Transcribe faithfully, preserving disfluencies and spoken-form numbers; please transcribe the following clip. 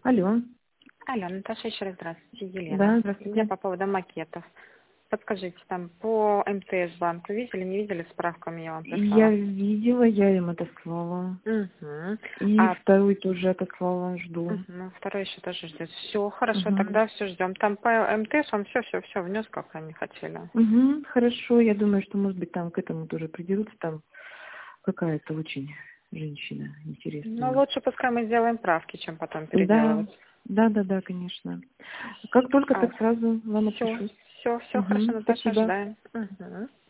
Алло. Алло, Наташа, еще раз здравствуйте, Елена. Да, Я здравствуйте. по поводу макетов. Подскажите, там по МТС-банку видели, не видели, справками я вам Я прислала? видела, я им отослала. Угу. И А второй тоже отослала, жду. мгм, ну, второй еще тоже ждет. Все, хорошо, Угу. тогда все ждем. Там по МТС он все-все-все внес, как они хотели. Угу, хорошо, я думаю, что, может быть, там к этому тоже придерутся. Там какая-то очень женщина Но интересная. лучше пускай мы сделаем правки, чем потом Да, переделывать. да, да, да, конечно. Как только, А, так сразу вам все, отпишусь. все, все хорошо, Угу, Наташа, спасибо. ожидаем. Угу.